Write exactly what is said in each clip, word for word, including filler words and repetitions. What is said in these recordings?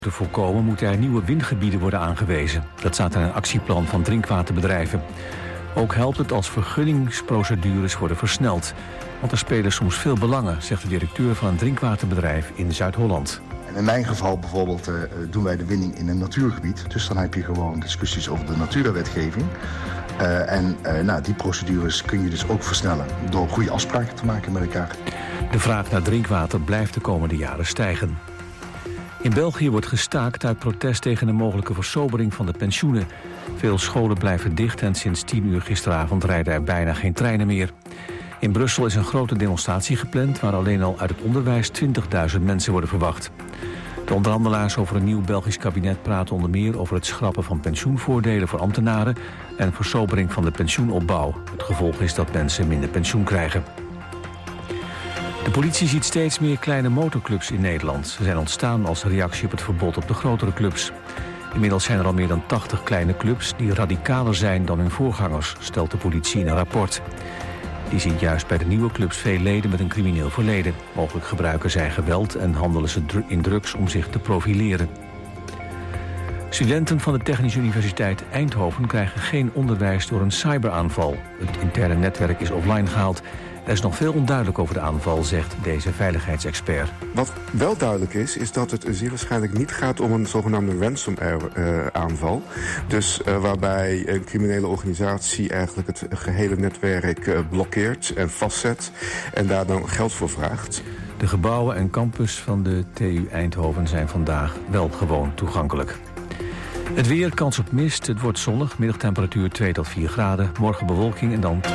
te voorkomen moeten er nieuwe windgebieden worden aangewezen. Dat staat in een actieplan van drinkwaterbedrijven. Ook helpt het als vergunningsprocedures worden versneld. Want er spelen soms veel belangen, zegt de directeur van een drinkwaterbedrijf in Zuid-Holland. En in mijn geval bijvoorbeeld uh, doen wij de winning in een natuurgebied. Dus dan heb je gewoon discussies over de natuurwetgeving. Uh, en uh, nou, die procedures kun je dus ook versnellen door goede afspraken te maken met elkaar. De vraag naar drinkwater blijft de komende jaren stijgen. In België wordt gestaakt uit protest tegen een mogelijke versobering van de pensioenen. Veel scholen blijven dicht en sinds tien uur gisteravond rijden er bijna geen treinen meer. In Brussel is een grote demonstratie gepland waar alleen al uit het onderwijs twintigduizend mensen worden verwacht. De onderhandelaars over een nieuw Belgisch kabinet praten onder meer over het schrappen van pensioenvoordelen voor ambtenaren en versobering van de pensioenopbouw. Het gevolg is dat mensen minder pensioen krijgen. De politie ziet steeds meer kleine motorclubs in Nederland. Ze zijn ontstaan als reactie op het verbod op de grotere clubs. Inmiddels zijn er al meer dan tachtig kleine clubs die radicaler zijn dan hun voorgangers, stelt de politie in een rapport. Die ziet juist bij de nieuwe clubs veel leden met een crimineel verleden. Mogelijk gebruiken zij geweld en handelen ze in drugs om zich te profileren. Studenten van de Technische Universiteit Eindhoven krijgen geen onderwijs door een cyberaanval. Het interne netwerk is offline gehaald. Er is nog veel onduidelijk over de aanval, zegt deze veiligheidsexpert. Wat wel duidelijk is, is dat het zeer waarschijnlijk niet gaat om een zogenaamde ransomware-aanval. Uh, dus uh, waarbij een criminele organisatie eigenlijk het gehele netwerk uh, blokkeert en vastzet en daar dan geld voor vraagt. De gebouwen en campus van de T U Eindhoven zijn vandaag wel gewoon toegankelijk. Het weer, kans op mist, het wordt zonnig, middagtemperatuur twee tot vier graden, morgen bewolking en dan...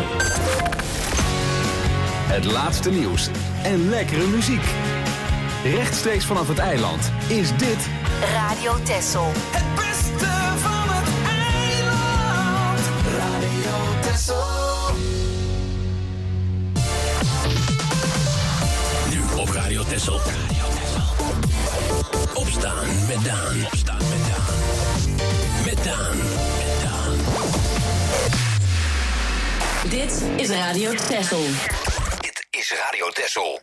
Het laatste nieuws en lekkere muziek. Rechtstreeks vanaf het eiland is dit Radio Texel. Het beste van het eiland. Radio Texel. Nu op Radio Texel. Opstaan met Daan. Opstaan met Daan. Met Daan. Met Daan. Dit is Radio Texel. Is Radio Texel.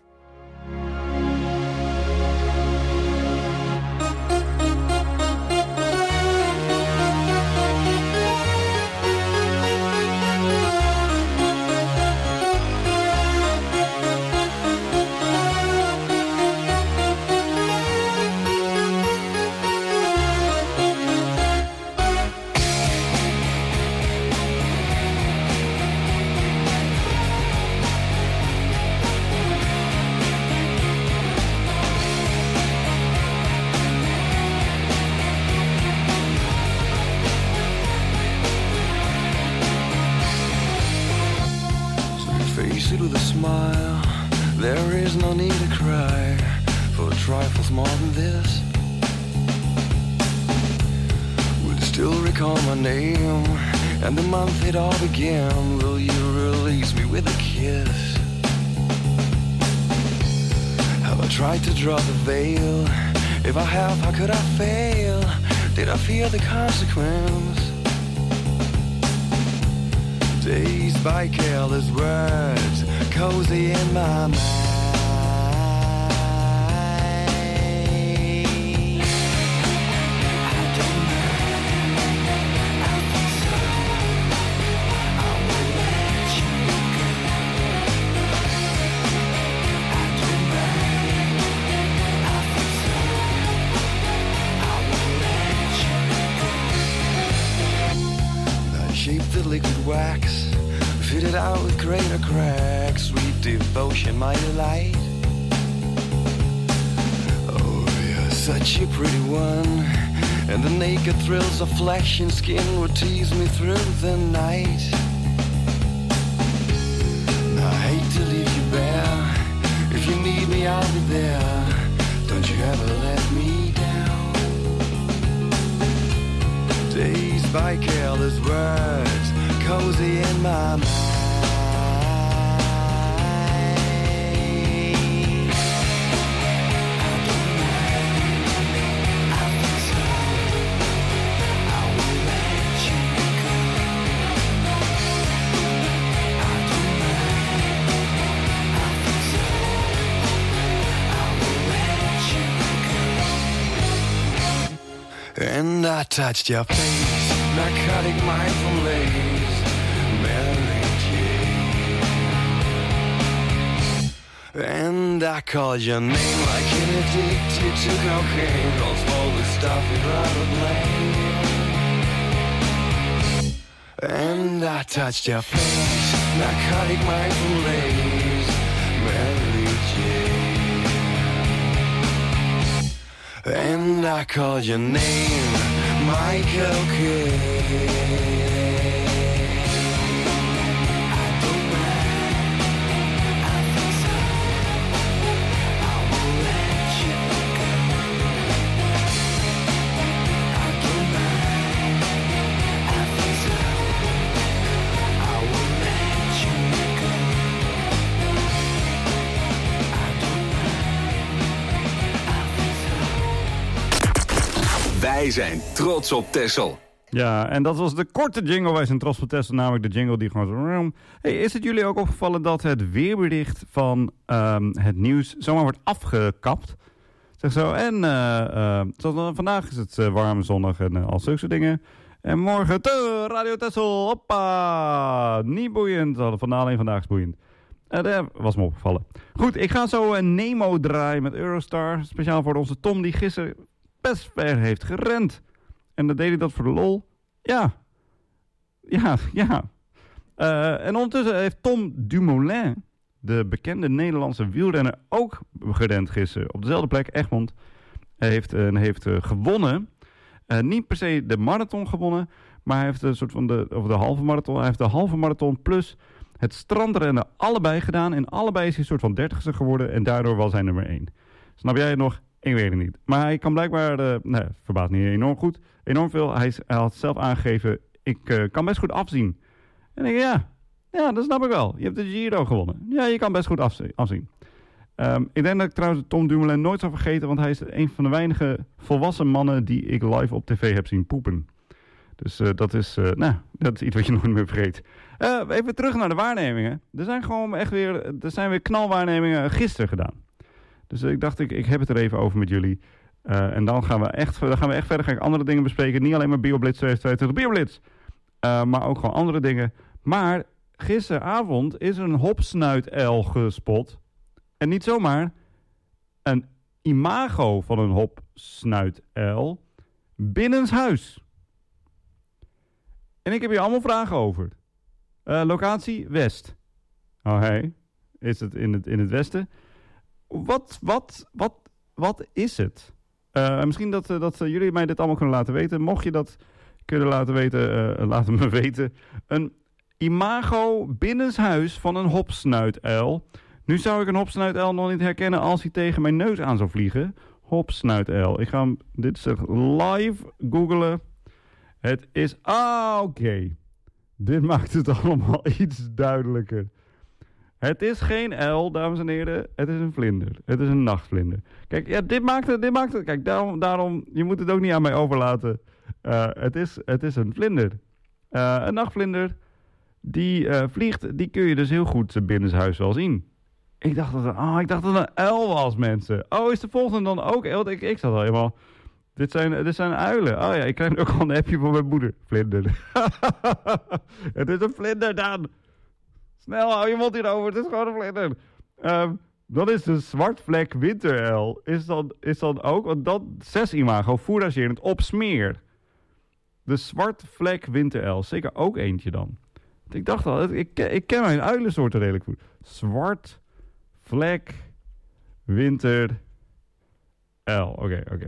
With a smile, there is no need to cry for trifles more than this. Will you still recall my name and the month it all began? Will you release me with a kiss? Have I tried to draw the veil? If I have, how could I fail? Did I fear the consequence? Dazed by careless words, cozy in my mind. I don't mind, I think so. I will let you go. I don't mind, I think so. I will let you go. I shaped the liquid wax, fitted out with greater cracks, sweet devotion, my delight. Oh, you're such a pretty one, and the naked thrills of flesh and skin would tease me through the night. I hate to leave you bare. If you need me, I'll be there. Don't you ever let me down. Dazed by careless words, cozy in my mind. And I touched your face, narcotic mindful lace, Mary Jane. And I called your name like an addicted to cocaine, all slowly stuffy rubber blade. And I touched your face, narcotic mindful lace, Mary Jane. And I called your name, Michael Kidd. Wij zijn trots op Texel. Ja, en dat was de korte jingle. Wij zijn trots op Texel, namelijk de jingle die gewoon zo... Hey, is het jullie ook opgevallen dat het weerbericht van um, het nieuws zomaar wordt afgekapt? Zeg zo, en uh, uh, vandaag is het uh, warm, zonnig en uh, al zulke dingen. En morgen, te, Radio Texel, hoppa! Niet boeiend, vandaag alleen vandaag is boeiend. Uh, dat was me opgevallen. Goed, ik ga zo een Nemo draaien met Eurostar. Speciaal voor onze Tom, die gisteren best ver heeft gerend. En dan deed hij dat voor de lol. Ja. Ja, ja. Uh, en ondertussen heeft Tom Dumoulin, de bekende Nederlandse wielrenner, ook gerend gisteren. Op dezelfde plek, Egmond. Hij heeft, uh, heeft uh, gewonnen. Uh, niet per se de marathon gewonnen, maar hij heeft een soort van de, of de halve marathon. Hij heeft de halve marathon plus het strandrennen allebei gedaan. En allebei is hij een soort van dertigste geworden. En daardoor was hij nummer één. Snap jij het nog? Ik weet het niet. Maar hij kan blijkbaar, uh, nee, verbaast niet enorm goed, enorm veel. Hij, is, hij had zelf aangegeven, ik uh, kan best goed afzien. En ik denk, ja, ja, dat snap ik wel. Je hebt de Giro gewonnen. Ja, je kan best goed afzien. Um, ik denk dat ik trouwens Tom Dumoulin nooit zal vergeten, want hij is een van de weinige volwassen mannen die ik live op tv heb zien poepen. Dus uh, dat is, uh, nou, dat is iets wat je nooit meer vergeet. Uh, even terug naar de waarnemingen. Er zijn gewoon echt weer, er zijn weer knalwaarnemingen gisteren gedaan. Dus ik dacht, ik, ik heb het er even over met jullie. Uh, en dan gaan we echt, dan gaan we echt verder. Ga ik andere dingen bespreken. Niet alleen maar BioBlitz tweeduizend tweeëntwintig, BioBlitz. Uh, maar ook gewoon andere dingen. Maar gisteravond is er een hopsnuituil gespot. En niet zomaar een imago van een hopsnuituil binnenshuis. En ik heb hier allemaal vragen over. Uh, locatie West. Oh hey, is het in het, in het westen? Wat, wat, wat, wat is het? Uh, misschien dat, uh, dat uh, jullie mij dit allemaal kunnen laten weten. Mocht je dat kunnen laten weten, uh, laat me weten. Een imago binnenshuis van een hopsnuituil. Nu zou ik een hopsnuituil nog niet herkennen als hij tegen mijn neus aan zou vliegen. Hopsnuituil. Ik ga hem, dit is live googlen. Het is, ah oké. Okay. Dit maakt het allemaal iets duidelijker. Het is geen uil, dames en heren. Het is een vlinder. Het is een nachtvlinder. Kijk, ja, dit maakt het. Dit maakt het. Kijk, daarom, daarom, je moet het ook niet aan mij overlaten. Uh, het, is, het is een vlinder. Uh, een nachtvlinder die uh, vliegt, die kun je dus heel goed binnenshuis wel zien. Ik dacht dat het, oh, ik dacht dat het een uil was, mensen. Oh, is de volgende dan ook uil? Ik, ik zat al helemaal... Dit zijn, dit zijn uilen. Oh ja, ik krijg ook al een appje van mijn moeder. Vlinder. Het is een vlinder, Daan. Snel, hou je mond hierover. Het is gewoon een vlinder. Um, dan is de zwartvlek winteruil. Is dan, is dan ook... Want dat zes imago, fouragerend op smeer. De zwartvlek winteruil. Zeker ook eentje dan. Ik dacht al, ik, ik ken mijn uilensoorten redelijk goed. Zwartvlek winteruil. Oké, okay, oké. Okay.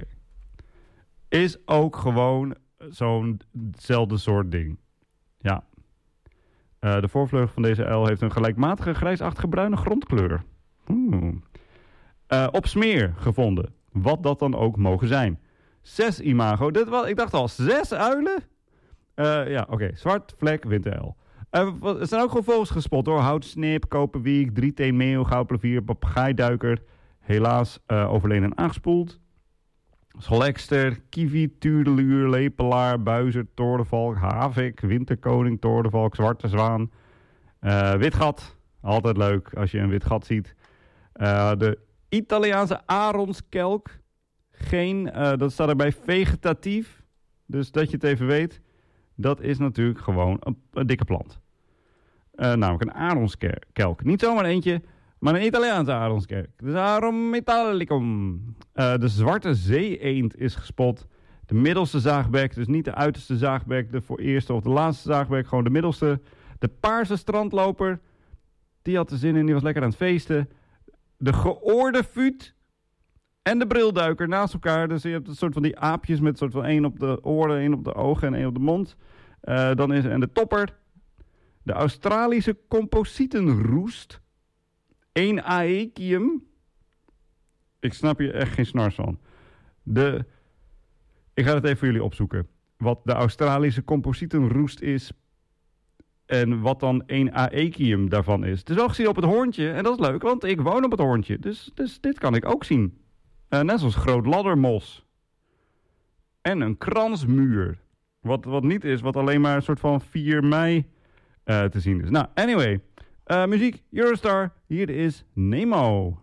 Is ook gewoon zo'nzelfde soort ding. Ja. Uh, de voorvleugel van deze uil heeft een gelijkmatige grijsachtige bruine grondkleur. Hmm. Uh, op smeer gevonden. Wat dat dan ook mogen zijn. Zes imago. Dit was, ik dacht al, zes uilen? Uh, ja, oké. Okay. Zwart vlek winteruil. Uh, er zijn ook gewoon vogels gespot hoor. Houtsnip, koperwiek, drieteen-meeuw, goudplevier, papegaaiduiker. Helaas uh, overleden en aangespoeld. Scholekster, kiwi, tuurdeluur, lepelaar, buizer, toornvalk, havik, winterkoning, toornvalk, zwarte zwaan. Uh, witgat, altijd leuk als je een wit gat ziet. Uh, de Italiaanse aronskelk, geen, uh, dat staat erbij vegetatief. Dus dat je het even weet. Dat is natuurlijk gewoon een, een dikke plant. Uh, namelijk een aronskelk. Niet zomaar eentje, maar een Italiaanse aronskelk. Dus Arum italicum. Uh, de zwarte zee-eend is gespot. De middelste zaagbek, dus niet de uiterste zaagbek, de voor eerste of de laatste zaagbek, gewoon de middelste. De paarse strandloper, die had er zin in, die was lekker aan het feesten. De geoorde vuut en de brilduiker naast elkaar. Dus je hebt een soort van die aapjes met een soort van één op de oren, één op de ogen en één op de mond. Uh, dan is, en de topper, de Australische composietenroest, één aekium. Ik snap hier echt geen snars van. De... Ik ga het even voor jullie opzoeken. Wat de Australische composietenroest is. En wat dan een aekium daarvan is. Het is wel gezien op het hoorntje. En dat is leuk, want ik woon op het hoorntje. Dus, dus dit kan ik ook zien. Uh, net zoals groot laddermos. En een kransmuur. Wat, wat niet is, wat alleen maar een soort van vier mei uh, te zien is. Nou, anyway. Uh, muziek, Eurostar. Hier is Nemo.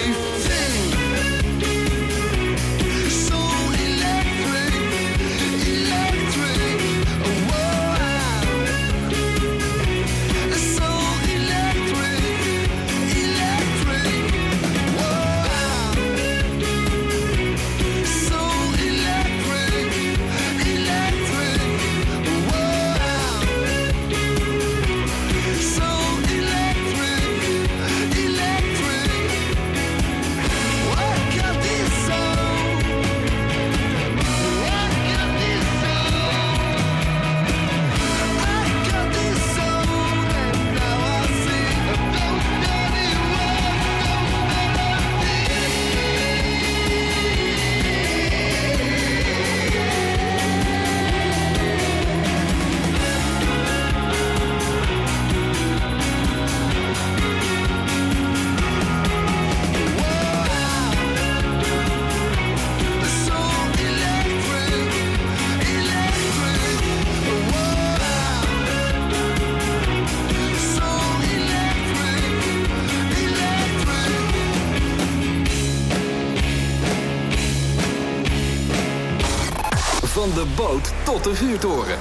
Van de boot tot de vuurtoren.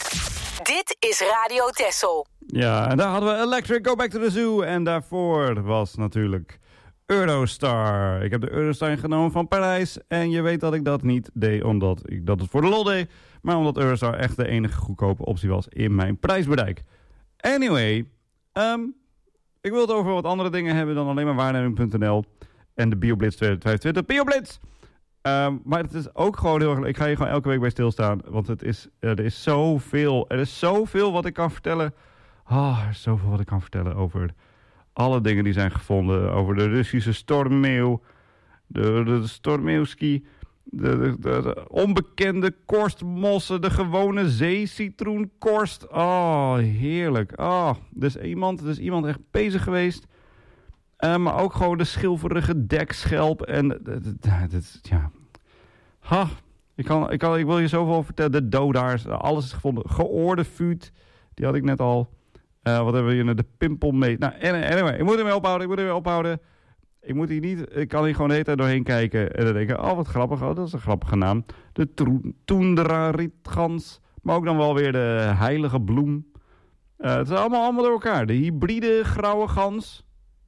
Dit is Radio Texel. Ja, en daar hadden we Electric, Go Back to the Zoo. En daarvoor was natuurlijk Eurostar. Ik heb de Eurostar genomen van Parijs. En je weet dat ik dat niet deed omdat ik dat het voor de lol deed. Maar omdat Eurostar echt de enige goedkope optie was in mijn prijsbereik. Anyway, um, ik wil het over wat andere dingen hebben dan alleen maar waarneming punt n l en de BioBlitz tweeduizend vijfentwintig. BioBlitz! Um, maar het is ook gewoon heel erg... Ik ga hier gewoon elke week bij stilstaan. Want het is, er is zoveel. Er is zoveel wat ik kan vertellen. Oh, er is zoveel wat ik kan vertellen over alle dingen die zijn gevonden. Over de Russische stormmeeuw. De, de, de stormmeeuwski. De, de, de, de onbekende korstmossen. De gewone zeecitroenkorst. Oh, heerlijk. Oh, er is iemand, er is iemand echt bezig geweest. Uh, maar ook gewoon de schilferige dekschelp. En dat ja. Ha, ik, kan, ik, kan, ik wil je zoveel over vertellen. De dodaars, alles is gevonden. Geoorde vuut, die had ik net al. Uh, wat hebben we hier? De pimpelmeet. Nou, anyway, ik moet ermee ophouden. Ik moet ermee ophouden. Ik moet hier niet. Ik kan hier gewoon de hele tijd doorheen kijken. En dan denken, oh wat grappig. Oh, dat is een grappige naam. De Toendra-rietgans. Maar ook dan wel weer de heilige bloem. Uh, het is allemaal, allemaal door elkaar. De hybride grauwe gans.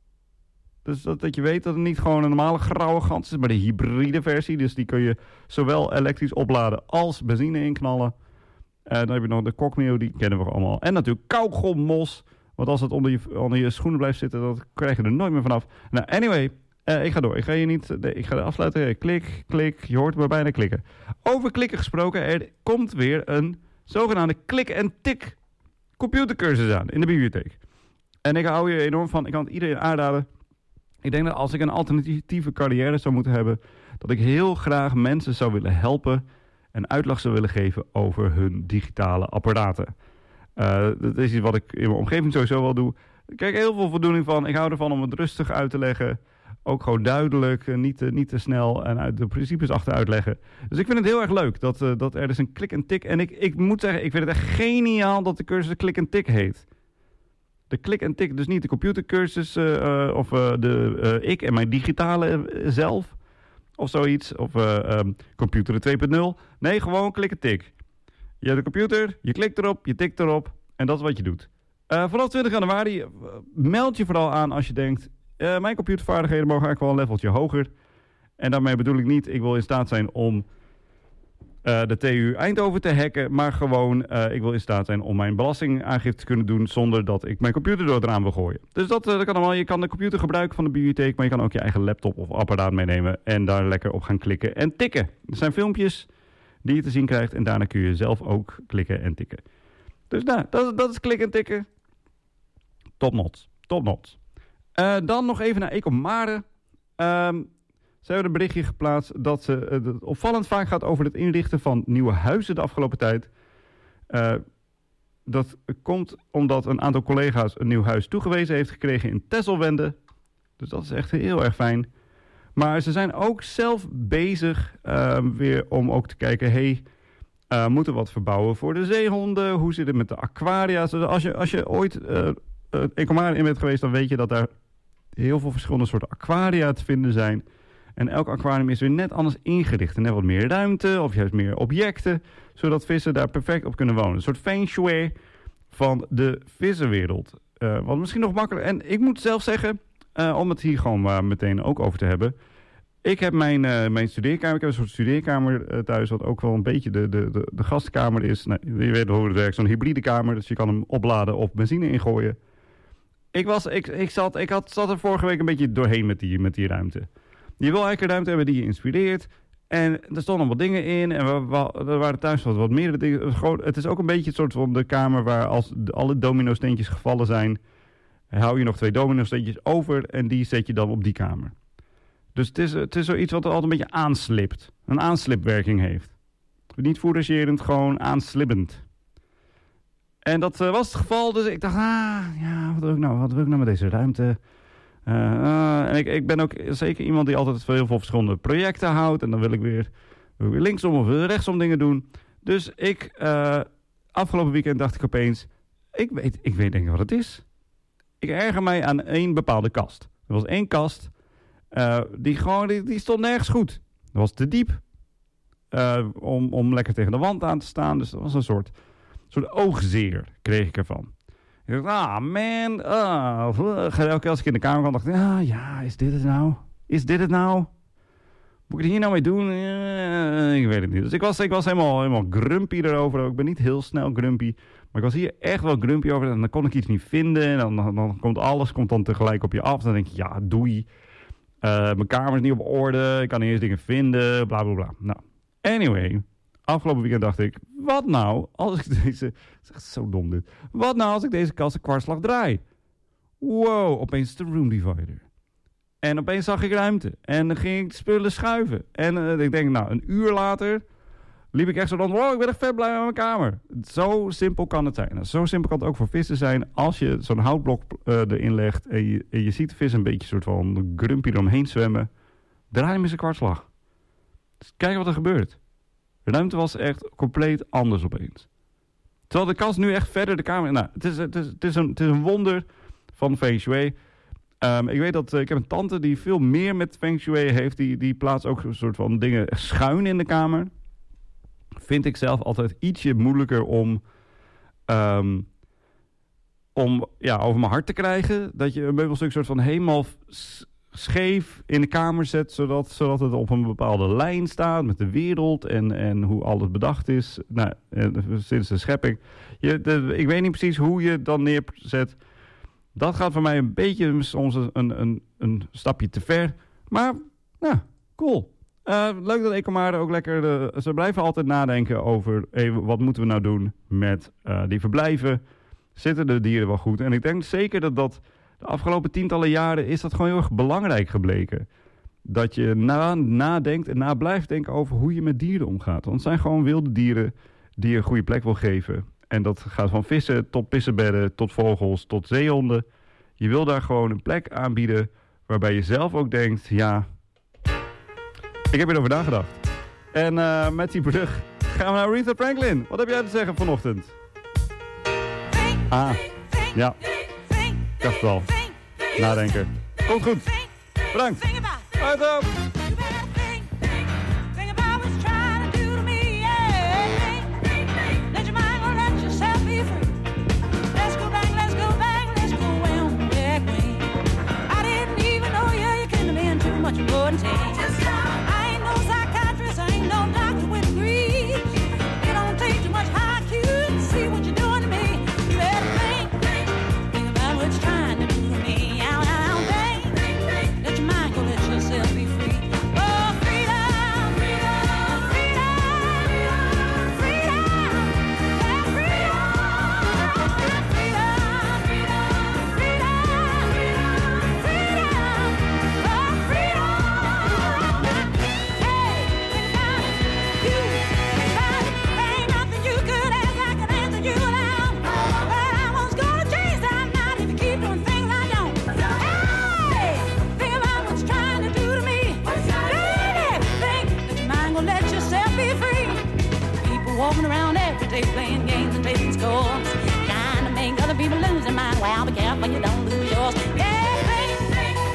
Dus dat, dat je weet dat het niet gewoon een normale grauwe gans is, maar de hybride versie. Dus die kun je zowel elektrisch opladen als benzine inknallen. Uh, dan heb je nog de kokmeeuw, die kennen we allemaal. En natuurlijk kauwgommos. Want als het onder je, onder je schoenen blijft zitten, dan krijg je er nooit meer vanaf. Nou, anyway, uh, ik ga door. Ik ga je niet... Nee, ik ga afsluiten. Klik, klik. Je hoort me bijna klikken. Over klikken gesproken, er komt weer een zogenaamde klik- en tik computercursus aan in de bibliotheek. En ik hou hier enorm van. Ik kan het iedereen aanraden. Ik denk dat als ik een alternatieve carrière zou moeten hebben, dat ik heel graag mensen zou willen helpen en uitleg zou willen geven over hun digitale apparaten. Uh, dat is iets wat ik in mijn omgeving sowieso wel doe. Ik krijg heel veel voldoening van. Ik hou ervan om het rustig uit te leggen. Ook gewoon duidelijk, niet te, niet te snel en uit de principes achter uitleggen. Dus ik vind het heel erg leuk dat, uh, dat er dus een klik en tik. En ik, ik moet zeggen, ik vind het echt geniaal dat de cursus klik en tik heet. De klik en tik, dus niet de computercursus uh, uh, of uh, de, uh, ik en mijn digitale uh, zelf of zoiets. Of uh, um, computer twee punt nul. Nee, gewoon klik en tik. Je hebt de computer, je klikt erop, je tikt erop en dat is wat je doet. Uh, vanaf twintig januari uh, meld je vooral aan als je denkt, uh, mijn computervaardigheden mogen eigenlijk wel een leveltje hoger. En daarmee bedoel ik niet, ik wil in staat zijn om Uh, de T U Eindhoven te hacken, maar gewoon, uh, ik wil in staat zijn om mijn belastingaangifte te kunnen doen zonder dat ik mijn computer door het raam wil gooien. Dus dat, uh, dat kan allemaal. Je kan de computer gebruiken van de bibliotheek, maar je kan ook je eigen laptop of apparaat meenemen en daar lekker op gaan klikken en tikken. Er zijn filmpjes die je te zien krijgt en daarna kun je zelf ook klikken en tikken. Dus nou, dat, dat is klikken en tikken. Top notch. Top notch. Uh, dan nog even naar Ecomare. Um, Ze hebben een berichtje geplaatst dat ze, uh, het opvallend vaak gaat over het inrichten van nieuwe huizen de afgelopen tijd. Uh, dat komt omdat een aantal collega's een nieuw huis toegewezen heeft gekregen in Tesselwende. Dus dat is echt heel erg fijn. Maar ze zijn ook zelf bezig uh, weer om ook te kijken, hey, uh, moeten we wat verbouwen voor de zeehonden? Hoe zit het met de aquaria's? Dus als je, als je ooit uh, uh, Ecomare in bent geweest, dan weet je dat daar heel veel verschillende soorten aquaria te vinden zijn. En elk aquarium is weer net anders ingericht. En net wat meer ruimte of juist meer objecten. Zodat vissen daar perfect op kunnen wonen. Een soort feng shui van de vissenwereld. Uh, wat misschien nog makkelijker. En ik moet zelf zeggen, uh, om het hier gewoon uh, meteen ook over te hebben. Ik heb mijn, uh, mijn studeerkamer. Ik heb een soort studeerkamer uh, thuis. Wat ook wel een beetje de, de, de, de gastkamer is. Nou, je weet hoe het werkt. Zo'n hybride kamer. Dus je kan hem opladen of benzine ingooien. Ik, was, ik, ik, zat, ik had, zat er vorige week een beetje doorheen met die, met die ruimte. Je wil eigenlijk een ruimte hebben die je inspireert. En er stonden wat dingen in. En we, we, er waren thuis wat, wat meerdere dingen. Gewoon, het is ook een beetje het soort van de kamer waar als de, alle domino-steentjes gevallen zijn, hou je nog twee domino-steentjes over. En die zet je dan op die kamer. Dus het is, het is zoiets wat er altijd een beetje aanslipt. Een aanslipwerking heeft. Niet fouragerend, gewoon aanslippend. En dat uh, was het geval. Dus ik dacht, ah, ja, wat wil ik nou, wat wil ik nou met deze ruimte? Uh, uh, en ik, ik ben ook zeker iemand die altijd heel veel verschillende projecten houdt. En dan wil ik weer, wil ik weer linksom of rechtsom dingen doen. Dus ik, uh, afgelopen weekend dacht ik opeens, ik weet, ik weet denk ik wat het is. Ik erger mij aan één bepaalde kast. Er was één kast, uh, die gewoon, die, die stond nergens goed. Dat was te diep, uh, om, om lekker tegen de wand aan te staan. Dus dat was een soort, soort oogzeer, kreeg ik ervan. Ik dacht, ah man, ah, elke keer als ik in de kamer kwam, dacht ik, ah ja, is dit het nou? Is dit het nou? Moet ik het hier nou mee doen? Uh, ik weet het niet. Dus ik was, ik was helemaal, helemaal grumpy erover. Ik ben niet heel snel grumpy, maar ik was hier echt wel grumpy over. En dan kon ik iets niet vinden. En dan, dan, dan komt alles komt dan tegelijk op je af. Dan denk je, ja, doei. Uh, mijn kamer is niet op orde. Ik kan niet eens dingen vinden. Bla, bla, bla. Nou, anyway. Afgelopen weekend dacht ik, wat nou als ik deze... Het is echt zo dom dit. Wat nou als ik deze kast een kwartslag draai? Wow, opeens de room divider. En opeens zag ik ruimte. En dan ging ik spullen schuiven. En uh, ik denk, nou, een uur later liep ik echt zo rond. Wow, ik ben echt vet blij met mijn kamer. Zo simpel kan het zijn. Nou, zo simpel kan het ook voor vissen zijn. Als je zo'n houtblok uh, erin legt en je, en je ziet de vis een beetje soort van grumpy eromheen zwemmen. Draai hem eens een kwartslag. Dus kijk wat er gebeurt. De ruimte was echt compleet anders opeens. Terwijl de kast nu echt verder de kamer... Nou, het is, het is, het is, een, het is een wonder van Feng Shui. Um, ik weet dat... Uh, ik heb een tante die veel meer met Feng Shui heeft. Die, die plaatst ook een soort van dingen schuin in de kamer. Vind ik zelf altijd ietsje moeilijker om... Um, om ja, over mijn hart te krijgen. Dat je een meubelstuk soort van helemaal... scheef in de kamer zet, zodat, zodat het op een bepaalde lijn staat met de wereld en, en hoe alles bedacht is. Nou, sinds de schepping. Je, de, ik weet niet precies hoe je het dan neerzet. Dat gaat voor mij een beetje soms een, een, een stapje te ver. Maar, nou, cool. Uh, leuk dat Ecomare ook lekker... De, ze blijven altijd nadenken over hey, wat moeten we nou doen met uh, die verblijven. Zitten de dieren wel goed? En ik denk zeker dat dat... De afgelopen tientallen jaren is dat gewoon heel erg belangrijk gebleken. Dat je na, nadenkt en na blijft denken over hoe je met dieren omgaat. Want het zijn gewoon wilde dieren die je een goede plek wil geven. En dat gaat van vissen tot pissenbedden, tot vogels, tot zeehonden. Je wil daar gewoon een plek aanbieden waarbij je zelf ook denkt, ja, ik heb hierover nagedacht. En uh, met die brug gaan we naar Aretha Franklin. Wat heb jij te zeggen vanochtend? Ah, ja. Ik dacht wel. Nadenken. Komt goed. Bedankt. Uit op. Walking around every day playing games and taking scores, trying to make other people lose their mind. Well, be careful you don't lose yours. Yeah, think, think,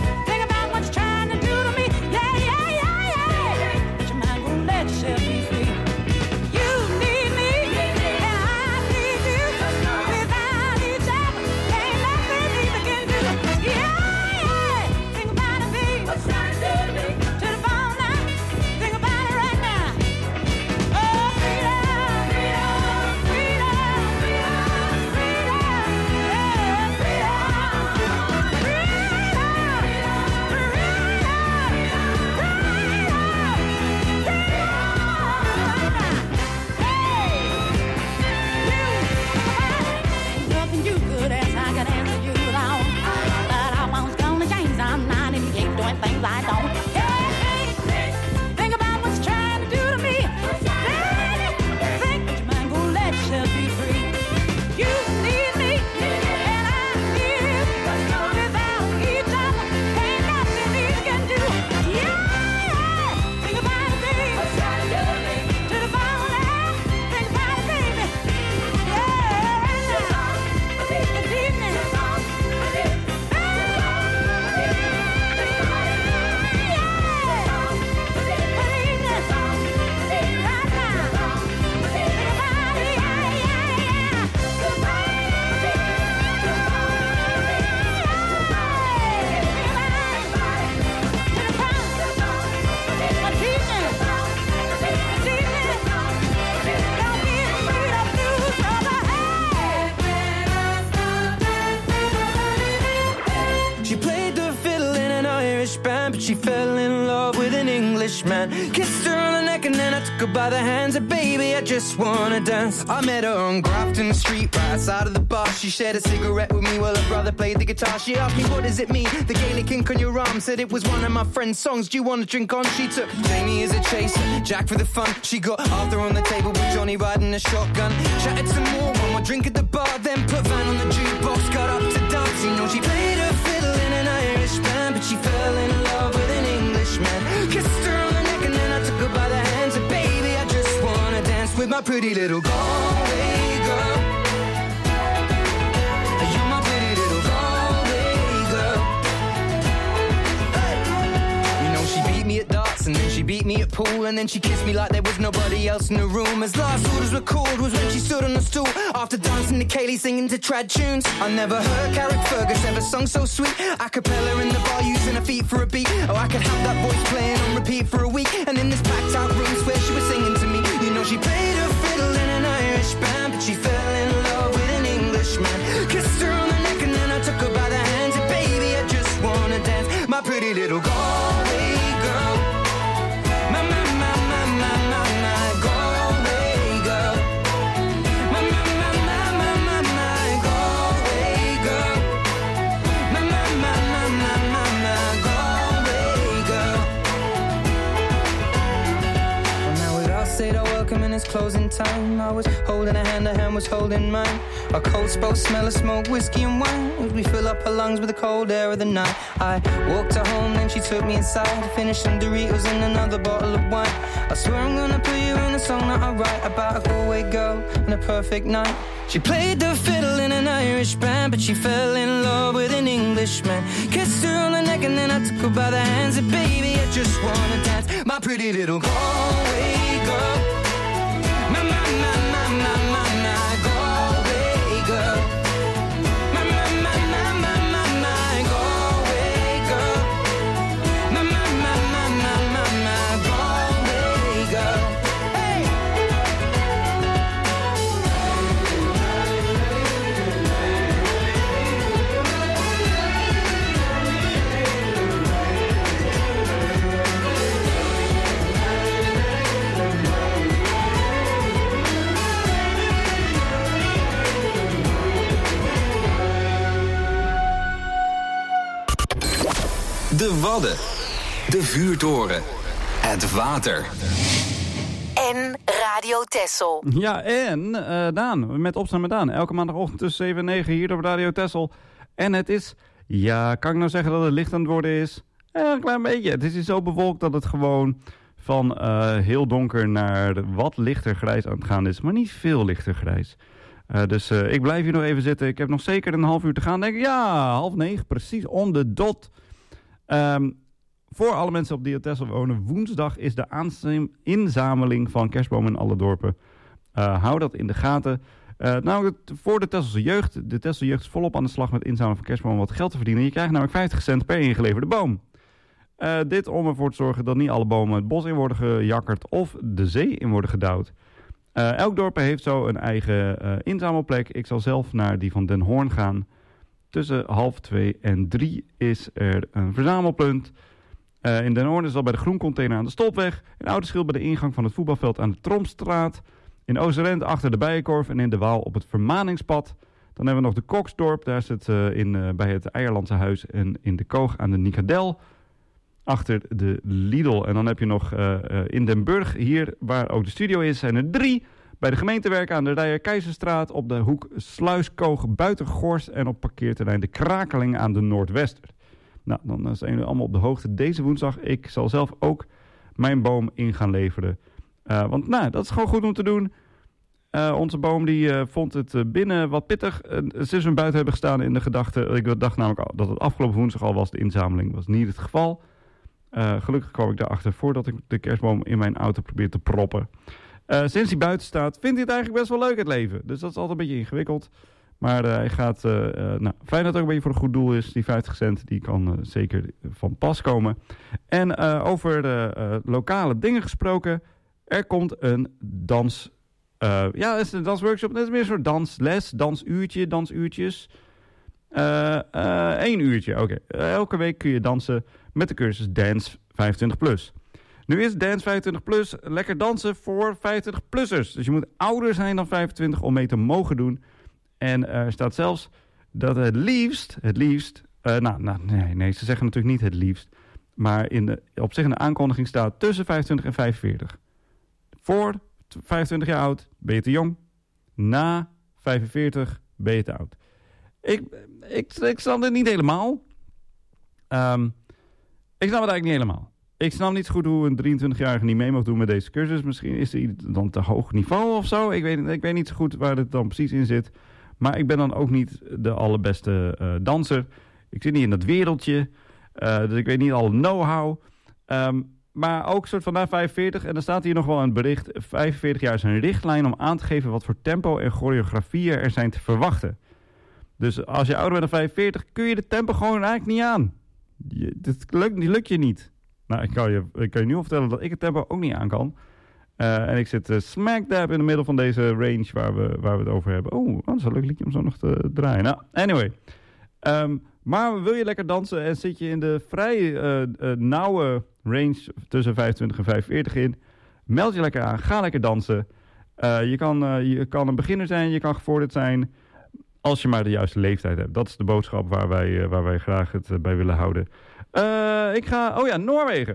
she fell in love with an Englishman. Kissed her on the neck and then I took her by the hands. And baby, I just wanna dance. I met her on Grafton Street, right outside of the bar. She shared a cigarette with me while her brother played the guitar. She asked me, what does it mean? The Gaelic ink on your arm. Said it was one of my friend's songs. Do you want to drink on? She took Jamie as a chaser, Jack for the fun. She got Arthur on the table with Johnny riding a shotgun. Chatted some more, one more drink at the bar. Then put Van on the jukebox, got up to dance. You know she played her fiddle in an Irish band, but she fell in love with an Englishman. Kissed her on the neck and then I took her by the hands. And baby, I just wanna dance with my pretty little Galway girl. You're my pretty little Galway girl. Hey. You know she beat me at darts and then she beat me at pool, and then she kissed me like there was nobody else in the room. As last orders were called was when she stood on the stool after dancing to Kaylee singing to trad tunes. I never heard Carrick Fergus ever sung so sweet. A cappella in the bar using her feet for a beat. Oh, I could have that voice playing on repeat for a week. And in this packed out room where she was singing to me. You know she played her fiddle in an Irish band, but she fell in love with an Englishman. Kissed her on the neck and then I took her by the hands. And baby, I just wanna dance, my pretty little Galway girl. My, my, my, my, my, my, my Galway girl. My, my, my, my, my, my, my Galway girl. My, my, my, my, my, my, my Galway girl. Well, now we'd all said our welcome and it's closing time. I was holding a hand, her hand was holding mine. Our coats both smell of smoke, whiskey and wine, as we fill up her lungs with the cold air of the night. I walked her home, then she took me inside, finished some Doritos and another bottle of wine. I swear I'm gonna put you in a song that I write about a Galway girl and a perfect night. She played the fiddle in an Irish band, but she fell in love with an Englishman. Kissed her on the neck and then I took her by the hands. And baby, I just wanna dance, my pretty little Galway girl. My, my, my, my, my, my, my Galway girl. My, my, my, my, my, my, my Galway girl. My, my, my, my, my, my, my Galway girl. Hey! De Wadden. De Vuurtoren. Het water. En Radio Texel. Ja, en uh, Daan, met Opstaan met Daan. Elke maandagochtend tussen zeven en negen hier op Radio Texel. En het is, ja, kan ik nou zeggen dat het licht aan het worden is? Ja, een klein beetje. Het is hier zo bewolkt dat het gewoon van uh, heel donker naar wat lichter grijs aan het gaan is. Maar niet veel lichter grijs. Uh, dus uh, ik blijf hier nog even zitten. Ik heb nog zeker een half uur te gaan. Denk ik, ja, half negen, precies om de dot. Um, voor alle mensen op die op Texel wonen, woensdag is de aanzim- inzameling van kerstbomen in alle dorpen. Uh, hou dat in de gaten. Uh, nou, het, voor de Tesselse jeugd. De Tesselse jeugd is volop aan de slag met inzamelen van kerstbomen om wat geld te verdienen. Je krijgt namelijk vijftig cent per ingeleverde boom. Uh, dit om ervoor te zorgen dat niet alle bomen het bos in worden gejakkerd of de zee in worden gedouwd. Uh, elk dorp heeft zo een eigen uh, inzamelplek. Ik zal zelf naar die van Den Hoorn gaan. Tussen half twee en drie is er een verzamelpunt. Uh, in Den Hoorn is dat bij de groencontainer aan de Stolpweg. In Oudeschip bij de ingang van het voetbalveld aan de Tromstraat. In Oosterend achter de Bijenkorf en in de Waal op het Vermaningspad. Dan hebben we nog de Koksdorp. Daar zit uh, in, uh, bij het Eierlandse Huis en in de Koog aan de Nicadel. Achter de Lidl. En dan heb je nog uh, uh, in Den Burg, hier waar ook de studio is, zijn er drie. Bij de gemeentewerken aan de Rijer Keizerstraat, op de hoek Sluiskoog buiten Gorst en op parkeerterrein De Krakeling aan de Noordwester. Nou, dan zijn jullie allemaal op de hoogte deze woensdag. Ik zal zelf ook mijn boom in gaan leveren. Uh, want nou, dat is gewoon goed om te doen. Uh, onze boom die uh, vond het uh, binnen wat pittig. Uh, sinds we buiten hebben gestaan in de gedachte. Ik dacht namelijk al dat het afgelopen woensdag al was. De inzameling was niet het geval. Uh, gelukkig kwam ik daarachter voordat ik de kerstboom in mijn auto probeer te proppen. Uh, sinds hij buiten staat, vindt hij het eigenlijk best wel leuk, het leven. Dus dat is altijd een beetje ingewikkeld. Maar uh, hij gaat, uh, uh, nou, fijn dat het ook een beetje voor een goed doel is. Die vijftig cent, die kan uh, zeker van pas komen. En uh, over de uh, lokale dingen gesproken. Er komt een dans... Uh, ja, het is een dansworkshop. Het is meer een soort dansles, dansuurtje, dansuurtjes. Uh, uh, één uurtje, oké. Okay. Uh, elke week kun je dansen met de cursus Dance vijfentwintig plus. Nu is Dance vijfentwintig plus lekker dansen voor vijfentwintig-plussers. Dus je moet ouder zijn dan vijfentwintig om mee te mogen doen. En er staat zelfs dat het liefst, het liefst... Uh, nou, nou, nee, nee, ze zeggen natuurlijk niet het liefst. Maar in de, op zich in de aankondiging staat tussen vijfentwintig en vijfenveertig. Voor vijfentwintig jaar oud ben je te jong. Na vijfenveertig ben je te oud. Ik, ik, ik snap het niet helemaal. Um, ik snap het eigenlijk niet helemaal. Ik snap niet zo goed hoe een drieëntwintigjarige niet mee mag doen met deze cursus. Misschien is hij dan te hoog niveau of zo. Ik weet, ik weet niet zo goed waar het dan precies in zit. Maar ik ben dan ook niet de allerbeste uh, danser. Ik zit niet in dat wereldje. Uh, dus ik weet niet alle know-how. Um, maar ook soort van na vijfenveertig. En dan staat hier nog wel een bericht. vijfenveertig jaar is een richtlijn om aan te geven wat voor tempo en choreografieën er zijn te verwachten. Dus als je ouder bent dan vijfenveertig, kun je de tempo gewoon eigenlijk niet aan. Je, dit lukt, die lukt je niet. Nou, ik kan, je, ik kan je nu al vertellen dat ik het tempo ook niet aan kan. Uh, en ik zit uh, smack dab in de middel van deze range waar we, waar we het over hebben. Oh, dat is een leuk liedje om zo nog te draaien. Nou, anyway. Um, maar wil je lekker dansen en zit je in de vrij uh, uh, nauwe range tussen vijfentwintig en vijfenveertig in, meld je lekker aan, ga lekker dansen. Uh, je, kan, uh, je kan een beginner zijn, je kan gevorderd zijn, als je maar de juiste leeftijd hebt. Dat is de boodschap waar wij, uh, waar wij graag het uh, bij willen houden. Uh, ik ga, oh ja, Noorwegen.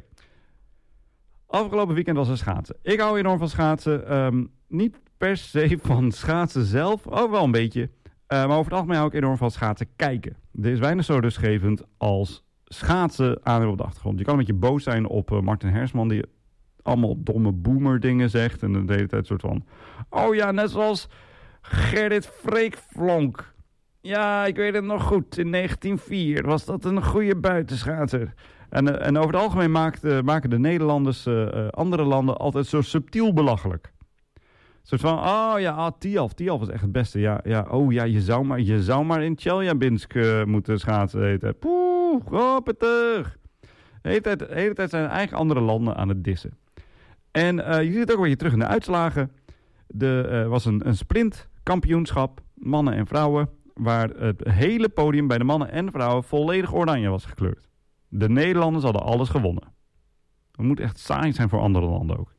Afgelopen weekend was er schaatsen. Ik hou enorm van schaatsen. Um, niet per se van schaatsen zelf, ook wel een beetje. Uh, maar over het algemeen hou ik enorm van schaatsen kijken. Er is weinig zo rustgevend als schaatsen aan op de achtergrond. Je kan een beetje boos zijn op uh, Martin Hersman, die allemaal domme boomer dingen zegt. En de hele tijd soort van, oh ja, net zoals Gerrit Freekvlonk. Ja, ik weet het nog goed. In negentien vier was dat een goede buitenschaatser. En, uh, en over het algemeen maakt, uh, maken de Nederlanders uh, uh, andere landen altijd zo subtiel belachelijk. Een soort van, oh ja, ah, Tialf. Tialf is echt het beste. Ja, ja, oh ja, je zou maar, je zou maar in Tjeljabinsk uh, moeten schaatsen. Heten. Poeh, hoppetig. De hele tijd, de hele tijd zijn eigen andere landen aan het dissen. En uh, je ziet het ook een beetje terug in de uitslagen. Er uh, was een, een sprintkampioenschap, mannen en vrouwen, waar het hele podium bij de mannen en de vrouwen volledig oranje was gekleurd. De Nederlanders hadden alles gewonnen. Dat moet echt saai zijn voor andere landen ook.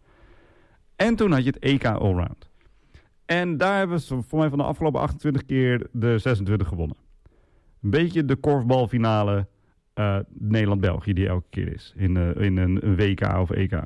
En toen had je het E K Allround. En daar hebben ze voor mij van de afgelopen achtentwintig keer de zesentwintig gewonnen. Een beetje de korfbalfinale uh, Nederland-België die elke keer is. In, uh, in een, een W K of E K.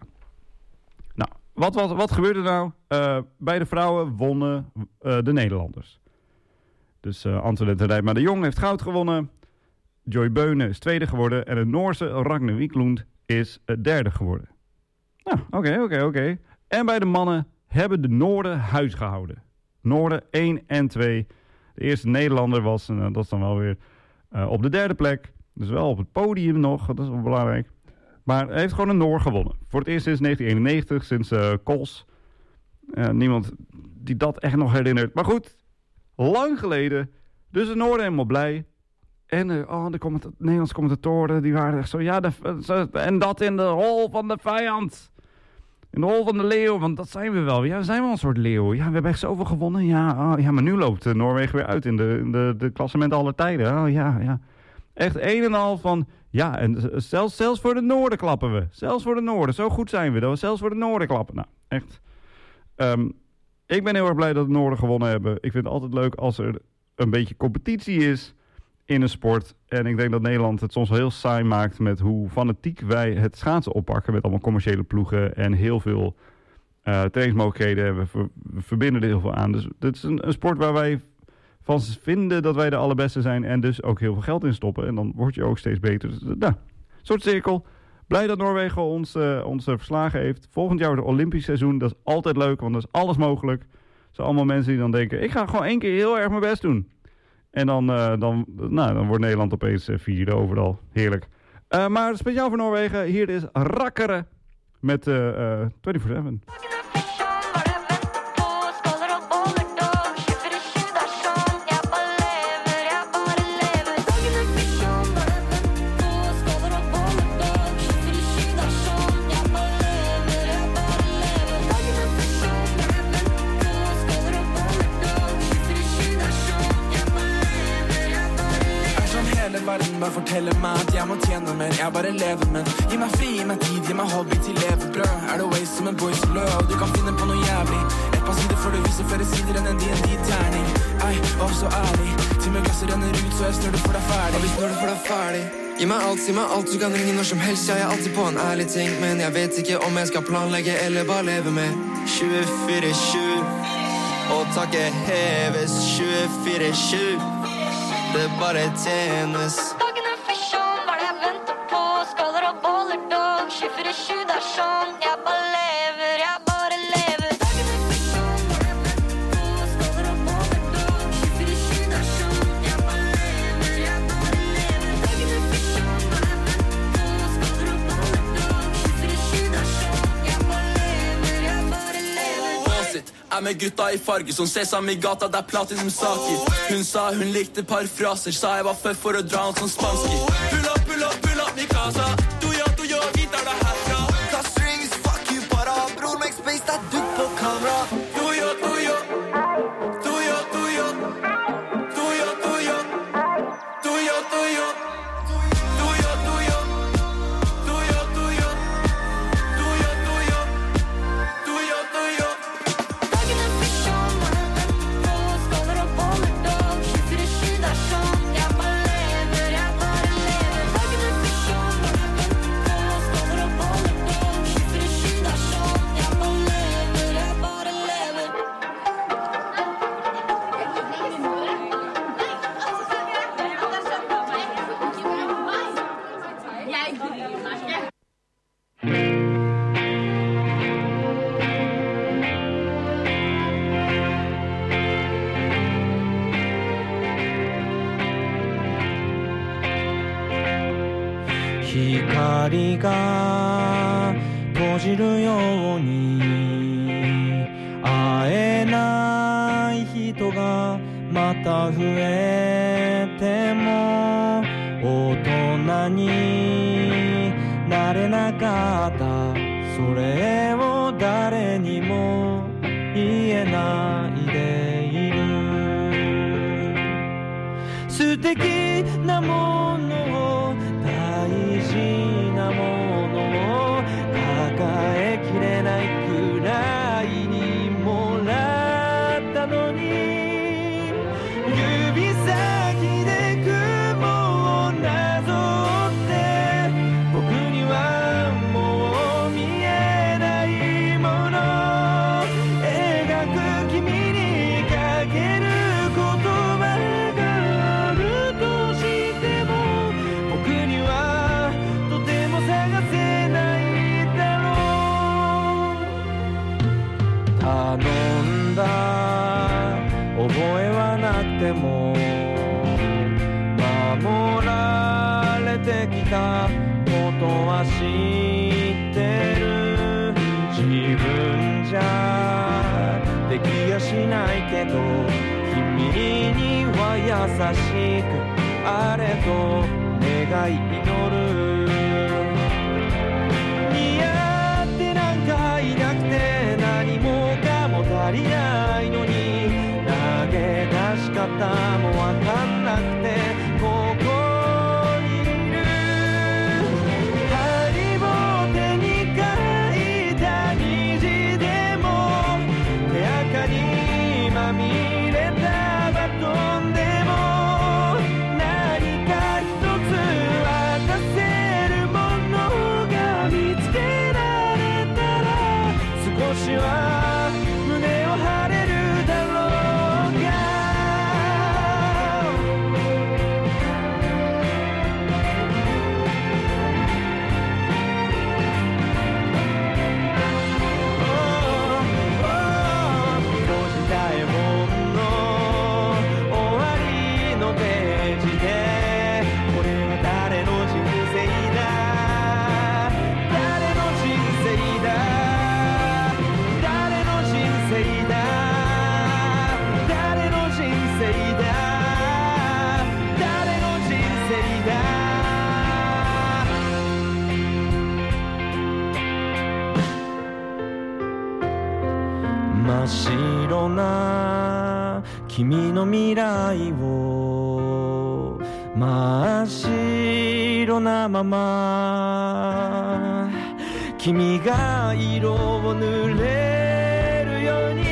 Nou, wat, wat, wat gebeurde nou? Uh, bij de vrouwen wonnen uh, de Nederlanders. Dus uh, Antoinette Rijpma de Jong heeft goud gewonnen. Joy Beunen is tweede geworden. En de Noorse Ragne Wiklund is uh, derde geworden. Nou, oké, okay, oké, okay, oké. Okay. En bij de mannen hebben de Noorden huis gehouden. Noorden één en twee. De eerste Nederlander was, uh, dat is dan wel weer uh, op de derde plek. Dus wel op het podium nog, dat is wel belangrijk. Maar hij heeft gewoon een Noor gewonnen. Voor het eerst sinds negentien eenennegentig, sinds uh, Kools. Uh, niemand die dat echt nog herinnert. Maar goed, lang geleden. Dus de Noorden helemaal blij. En uh, oh, de commenta- Nederlandse commentatoren, die waren echt zo... Ja, de, uh, en dat in de hol van de vijand. In de hol van de leeuw, want dat zijn we wel. Ja, we zijn wel een soort leeuw. Ja, we hebben echt zoveel gewonnen. Ja, oh, ja maar nu loopt uh, Noorwegen weer uit in de, in de, de klassementen aller tijden. Oh ja, ja. Echt een en al van... Ja, en zelfs, zelfs voor de Noorden klappen we. Zelfs voor de Noorden. Zo goed zijn we dat we zelfs voor de Noorden klappen. Nou, echt. Um, ik ben heel erg blij dat de Noorden gewonnen hebben. Ik vind het altijd leuk als er een beetje competitie is in een sport. En ik denk dat Nederland het soms wel heel saai maakt met hoe fanatiek wij het schaatsen oppakken. Met allemaal commerciële ploegen en heel veel uh, trainingsmogelijkheden. We, ver, we verbinden er heel veel aan. Dus dit is een, een sport waar wij van vinden dat wij de allerbeste zijn en dus ook heel veel geld in stoppen. En dan word je ook steeds beter. Dus, nou, soort cirkel. Blij dat Noorwegen ons, uh, ons uh, verslagen heeft. Volgend jaar het Olympisch seizoen. Dat is altijd leuk, want dat is alles mogelijk. Er zijn allemaal mensen die dan denken, ik ga gewoon één keer heel erg mijn best doen. En dan, uh, dan, nou, dan wordt Nederland opeens uh, vierde overal. Heerlijk. Uh, maar speciaal voor Noorwegen, hier is Rakkeren met uh, uh, vierentwintig zeven. forteller meg at jeg må tjene mer. Jeg bare lever, men gi meg fri, gi meg tid, gi meg hobby til levebrød. Er det waste som en boy som lød, og du kan finne på noe jævlig. Et par sider før du viser flere sider enn en D and D-terning. Ei, var så ærlig, til med glasset renner ut, så jeg snur det for deg ferdig. Og hvis når du får deg ferdig, gi meg alt, si meg alt, du kan ringe når som helst. Jeg er alltid på en ærlig ting, men jeg vet ikke om jeg skal planlegge eller bare leve med tjuefire sju. Og takket heves tjuefire sju. Det bare tjenes. Dagen er fisjon, hva er det jeg venter på? Skaller og boller dog, tjuefire sju, det er sånn. Jeg bare lever, jeg bare lever. Dagen er fisjon, hva er det jeg venter på? Skaller og boller dog, tjuefire sju, det er sånn. Jeg bare lever, jeg bare lever. Dagen er fisjon, hva er det jeg venter på? Skaller og boller dog, tjuefire sju, det er sånn. Jeg bare lever, jeg bare lever. Båsit er med gutta i farge som sesam i gata, det er platinum saker. Hun sa hun likte parfraser, sa jeg var født for å dra han som spanski. Pull up, pull up, pull up, mi casa. Du ja, du ja, vi tar deg herfra. Ta strings, fuck you, para. Bror, make space, det er du på kamera. Du ja, du ja. Du ja, du ja. Du ja, du ja. Du ja, du ja. Du ja, du ja. Du ja, du ja. Du ja, du ja. Du ja, du ja. Dagen er fisjon, hva er det jeg venter på? Skaller og boller dog, tjuefire sju, det er sånn. Jeg bare lever, jeg bare lever. Dagen er fisjon, hva er det jeg venter på? Skaller og boller dog, tjuefire sju, det er sånn. Jeg bare lever, jeg bare lever. 光が閉じるように会えない人がまた増えても大人になれなかったそれを誰にも言えないでいる素敵なものを大事なものを抱えきれないくらいにもらったのに指先で雲をなぞって僕にはもう見えないもの描く君にかける言葉があるとしても僕にはとても探せないだろう頼んだ覚えはなくても守られてきたことは知ってる自分じゃできやしないけど君には優しくあれと願い祈る似合ってなんかいなくて何もかも足りないのに投げ出し方もわかんなくてここにいるハリボテに書いた虹でも手垢にまみれたバトンでも何か一つ渡せるものが見つけられたら少しは胸を張れるだろうが閉じた絵本の終わりのページでこれは誰の人生だ誰の人生だ誰の人生だ誰の人生だ誰の人生だ真っ白な君の未来を真っ白色なまま君が色を塗れるように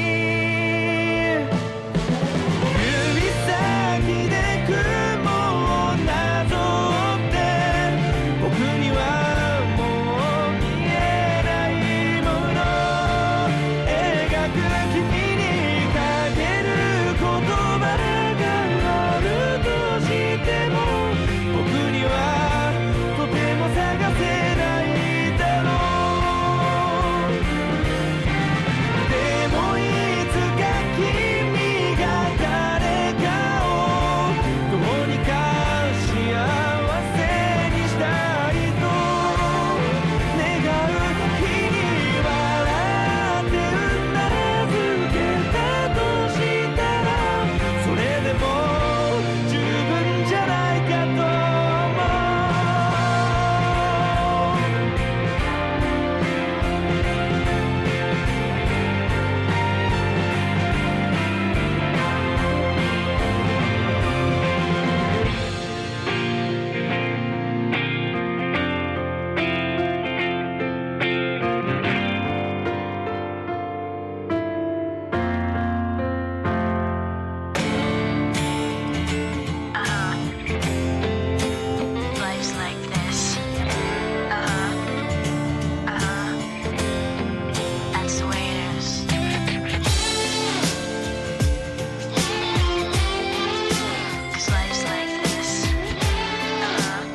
指先で雲をなぞって僕にはもう見えないもの描く君にかける言葉があるとしても僕にはとても探せないだろうでもいつか君が誰かをどうにか幸せにしたいと願う日に笑ってうなずけたとしたらそれでも十分じゃないかと思う Life's like this. Uh-huh. Uh-huh. That's the way it is. Cause life's like this. Uh-huh.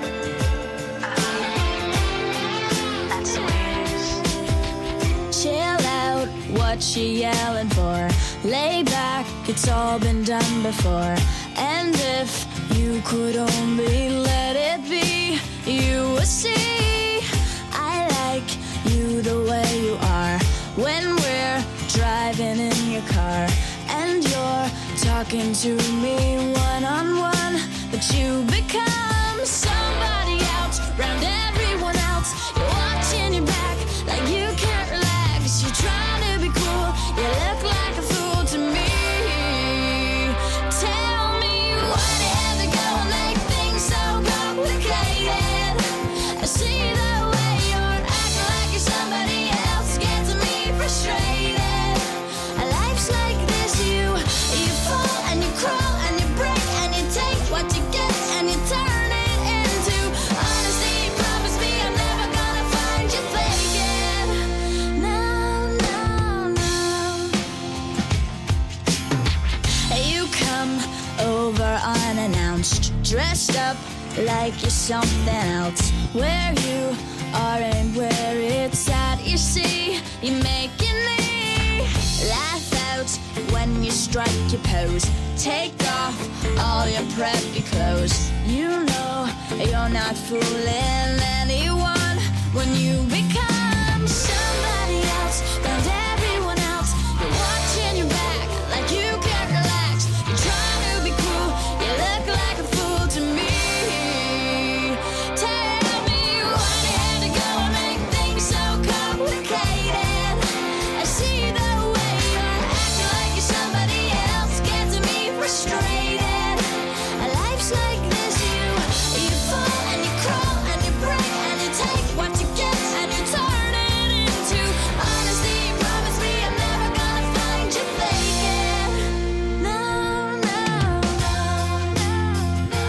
Uh-huh. That's the way it is. Chill out, what you yelling for? Lay back, it's all been done before. And if you could only let it be, you would see I like you the way you are. When we're driving in your car and you're talking to me one-on-one, but you become somebody else round everyone else. You're watching your back like you can't relax. You're trying to be cool, you look like a fool to me. Tell me why do you have to go and make things so complicated? I see the way you're acting like you're somebody else, gets me frustrated. Life's like this, you you fall and you crawl and you break and you take what you get and you turn it into honesty. Promise me I'm never gonna find you faking. No, no, no. You come over unannounced, dressed up like you're something else. Where you are and where it's at, you see, you're making me laugh out when you strike your pose. Take off all your preppy clothes. You know you're not fooling anyone when you become somebody else round everyone else. You're watching your back like you can't relax. You're trying to be cool, you look like a fool to me. Tell me why do you have to go and make things so complicated? I see the way you're acting like you're somebody else, gets me frustrated. Life's like this, you you fall and you crawl and you break and you take what you get and you turn it into honesty. Promise me I'm never gonna find you faking. No, no, no, no, no,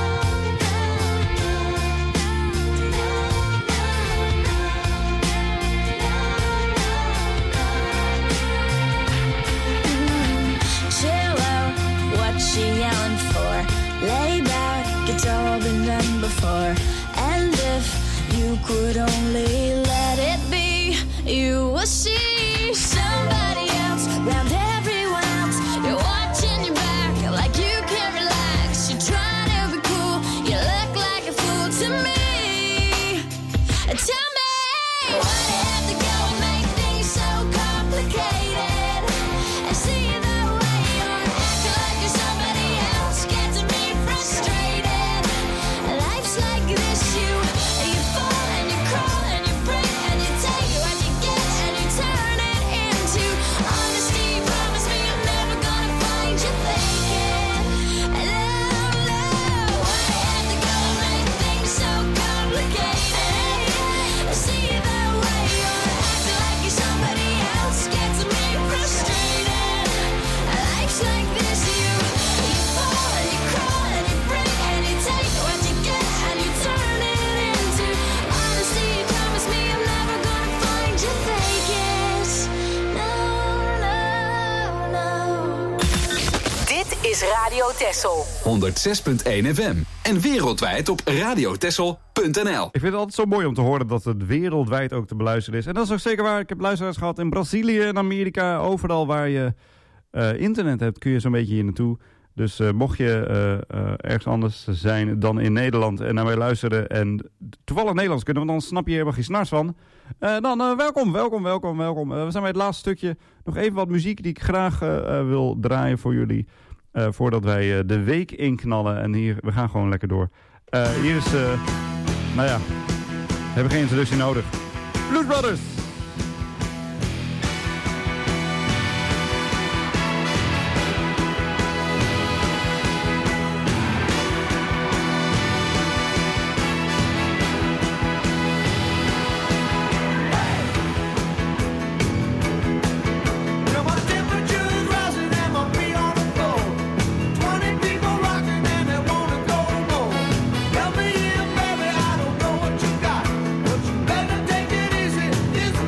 chill out, what you yelling for? Lay back, it's all been done before. And if you could only let it be, you will see somebody else round everyone else. You're watching your back like you can't relax. You're trying to be cool, you look like a fool to me. Tell me why do you have to go and make things so complicated? I see the way you're acting like you're somebody else, gets me frustrated. Life's like this, you you fall and you crawl and you break and you take what you get and you turn is Radio Texel. honderdzes punt één F M. En wereldwijd op radiotexel punt n l. Ik vind het altijd zo mooi om te horen dat het wereldwijd ook te beluisteren is. En dat is ook zeker waar. Ik heb luisteraars gehad in Brazilië, in Amerika. Overal waar je uh, internet hebt, kun je zo'n beetje hier naartoe. Dus uh, mocht je uh, uh, ergens anders zijn dan in Nederland en naar mij luisteren en toevallig Nederlands kunnen, want dan snap je helemaal geen snars van. Uh, dan uh, welkom, welkom, welkom, welkom. Uh, we zijn bij het laatste stukje. Nog even wat muziek die ik graag uh, uh, wil draaien voor jullie. Uh, voordat wij uh, de week inknallen. En hier, we gaan gewoon lekker door. Uh, hier is, uh, nou ja, we hebben geen introductie nodig. Blues Brothers! Tell me, baby, I don't know what you got, but you better take it easy. This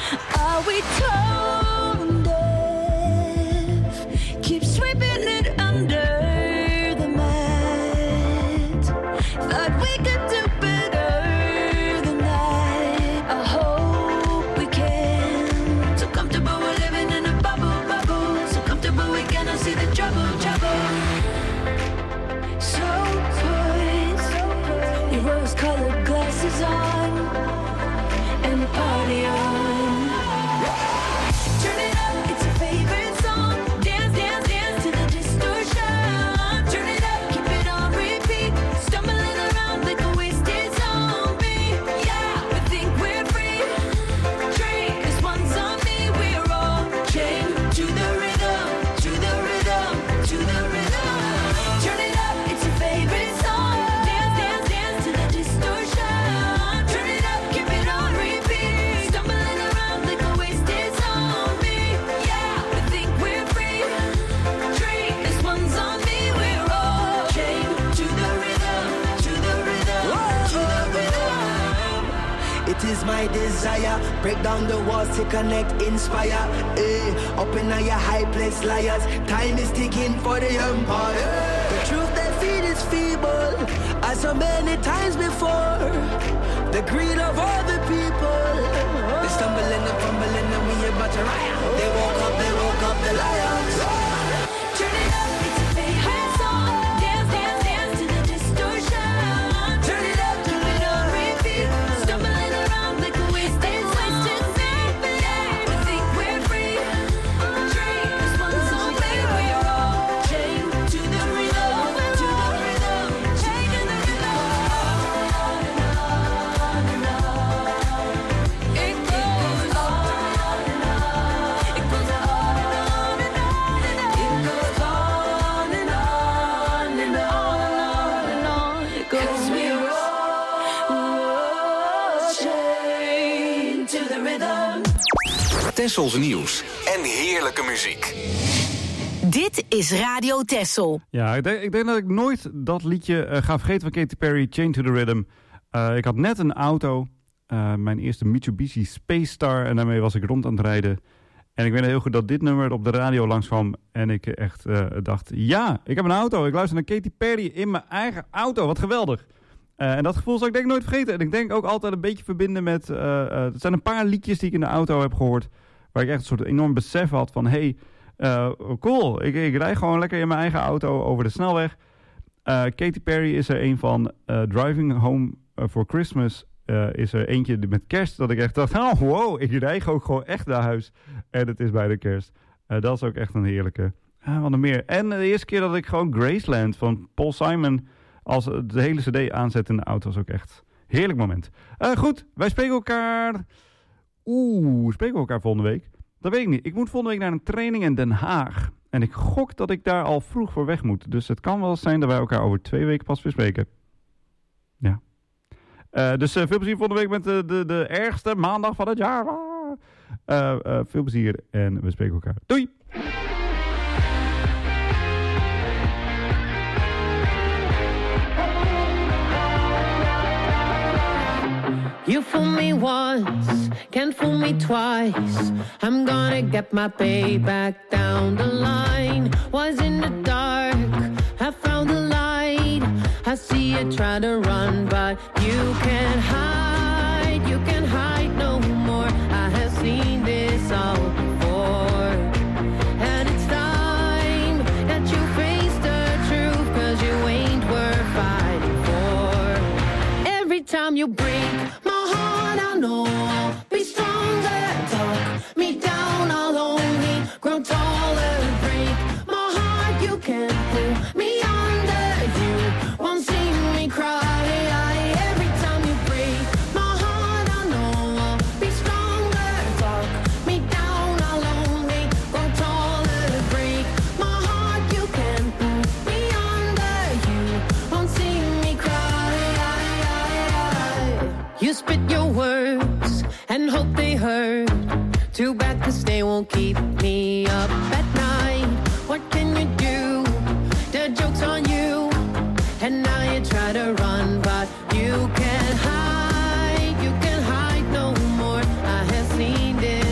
Are we tone deaf? Keep sweeping it under the mat. Thought we could do better than that. I hope we can. So comfortable we're living in a bubble, bubble. So comfortable we cannot see the trouble, trouble. So put your rose-colored glasses on and party on. Turn it up, it's your favorite song. Dance, dance, dance to the distortion. Turn it up, keep it on repeat. Stumbling around like a wasted zombie. Yeah, we think we're free. Drink, this one's on me. We're all chained to the rhythm, to the rhythm, to the rhythm. Turn it up, it's your favorite song. Dance, dance, dance to the distortion. Turn it up, keep it on repeat. Stumbling around like a wasted zombie. Yeah, we think we're free. Drink, this one's on me. We're all chained to the rhythm, to the rhythm, to the rhythm. It is my desire, break down the walls to connect, inspire. Eh, up in your high place, liars. Time is ticking for the empire. The truth they feed is feeble, as so many times before. The greed of all the people. They stumble and they fumble and then we about to riot. They woke up, they woke up the lions. Turn it up, it's your favorite song. Dance, dance, dance to the distortion. Turn it up, keep it on repeat. Stumbling around like a wasted, wasted zombie. Yeah, we think we're free. Drink, this one's on me. We're all chained to the rhythm, to the rhythm, chained to the rhythm. On and on and on. It goes on and on. It goes on and on and on and on. It goes on and on and on and on. It goes. 'Cause we're all chained to the rhythm. Tessels nieuws en heerlijke muziek. Dit is Radio Tessel. Ja, ik denk, ik denk dat ik nooit dat liedje uh, ga vergeten van Katy Perry, Chained to the Rhythm. Uh, ik had net een auto, uh, mijn eerste Mitsubishi Space Star, en daarmee was ik rond aan het rijden. En ik weet heel goed dat dit nummer op de radio langskwam en ik echt uh, dacht, ja, ik heb een auto. Ik luister naar Katy Perry in mijn eigen auto, wat geweldig. Uh, en dat gevoel zal ik denk ik nooit vergeten. En ik denk ook altijd een beetje verbinden met, uh, uh, het zijn een paar liedjes die ik in de auto heb gehoord, waar ik echt een soort enorm besef had van, hey, uh, cool, ik, ik rij gewoon lekker in mijn eigen auto over de snelweg. Uh, Katy Perry is er een van, uh, Driving Home for Christmas uh, is er eentje met kerst, dat ik echt dacht, oh wow, ik rij ook gewoon echt naar huis. En het is bij de kerst. Uh, dat is ook echt een heerlijke. Uh, wat nog meer. En de eerste keer dat ik gewoon Graceland van Paul Simon als de hele cd aanzet in de auto, was ook echt een heerlijk moment. Uh, goed, wij spreken elkaar... Oeh, spreken we elkaar volgende week? Dat weet ik niet. Ik moet volgende week naar een training in Den Haag. En ik gok dat ik daar al vroeg voor weg moet. Dus het kan wel zijn dat wij elkaar over twee weken pas weer spreken. Ja. Uh, dus uh, veel plezier volgende week met de, de, de ergste maandag van het jaar. Uh, uh, veel plezier en we spreken elkaar. Doei! You fool me once, can't fool me twice. I'm gonna get my payback down the line. Was in the dark, I found the light. I see you try to run, but you can't hide. You can't hide no more. I have seen this all before. And it's time that you face the truth, 'cause you ain't worth fighting for. Every time you break my heart, I know I'll be stronger. Talk me down, I'll only grow taller. Break my heart, you can't pull me under. You won't see me cry. Every time you break my heart, I know I'll be stronger. Talk me down, I'll only grow taller. Break my heart, you can't pull me under. You won't see me cry. You spit your words and hope they hurt. Too bad 'cause they won't keep me up at night. What can you do? The joke's on you. And now you try to run, but you can't hide. You can't hide no more. I have seen this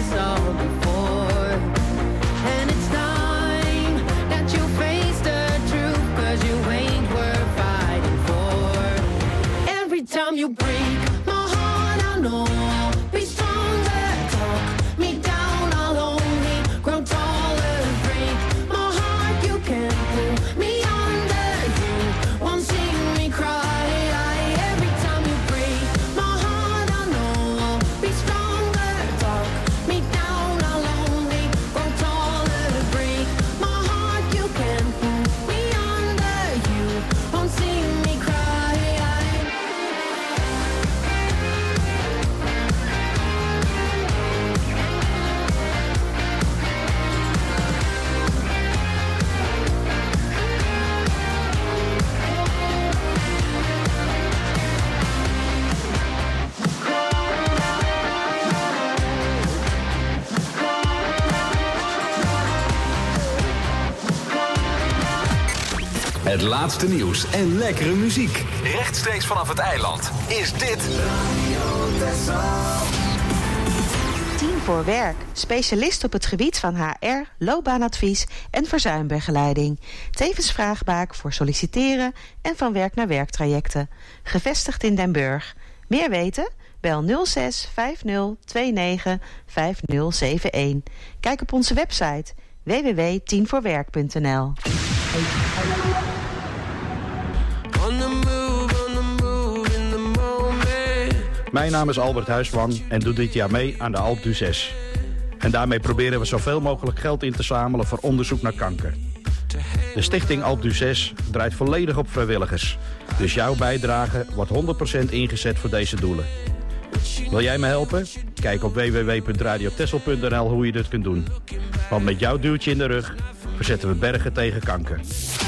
Het laatste nieuws en lekkere muziek. Rechtstreeks vanaf het eiland is dit Radio Texel. Team voor Werk. Specialist op het gebied van H R, loopbaanadvies en verzuimbegeleiding. Tevens vraagbaak voor solliciteren en van werk naar werktrajecten. Gevestigd in Den Burg. Meer weten? Bel nul zes vijf nul twee negen vijf nul zeven een. Kijk op onze website w w w punt team voor werk punt n l. Mijn naam is Albert Huisman en doe dit jaar mee aan de Alpe d'Huez. En daarmee proberen we zoveel mogelijk geld in te zamelen voor onderzoek naar kanker. De stichting Alpe d'Huez draait volledig op vrijwilligers. Dus jouw bijdrage wordt honderd procent ingezet voor deze doelen. Wil jij me helpen? Kijk op w w w punt radio texel punt n l hoe je dit kunt doen. Want met jouw duwtje in de rug verzetten we bergen tegen kanker.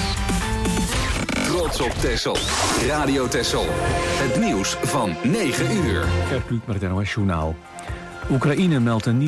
Trots op Texel. Radio Texel. Het nieuws van negen uur. Gert Kluk met het N O S Journaal. Oekraïne meldt een